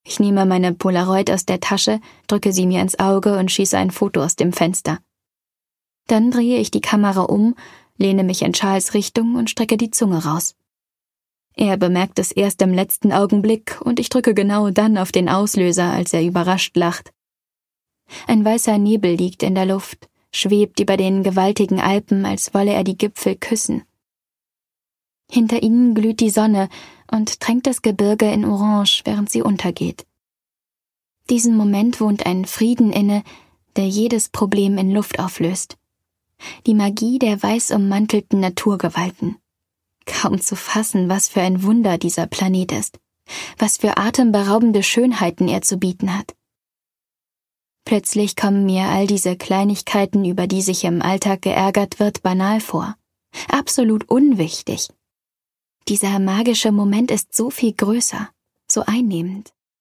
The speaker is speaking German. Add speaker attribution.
Speaker 1: Ich nehme meine Polaroid aus der Tasche, drücke sie mir ins Auge und schieße ein Foto aus dem Fenster. Dann drehe ich die Kamera um, lehne mich in Charles Richtung und strecke die Zunge raus. Er bemerkt es erst im letzten Augenblick und ich drücke genau dann auf den Auslöser, als er überrascht lacht. Ein weißer Nebel liegt in der Luft, schwebt über den gewaltigen Alpen, als wolle er die Gipfel küssen. Hinter ihnen glüht die Sonne und tränkt das Gebirge in Orange, während sie untergeht. Diesem Moment wohnt ein Frieden inne, der jedes Problem in Luft auflöst. Die Magie der weiß ummantelten Naturgewalten. Kaum zu fassen, was für ein Wunder dieser Planet ist, was für atemberaubende Schönheiten er zu bieten hat. Plötzlich kommen mir all diese Kleinigkeiten, über die sich im Alltag geärgert wird, banal vor. Absolut unwichtig. Dieser magische Moment ist so viel größer, so einnehmend.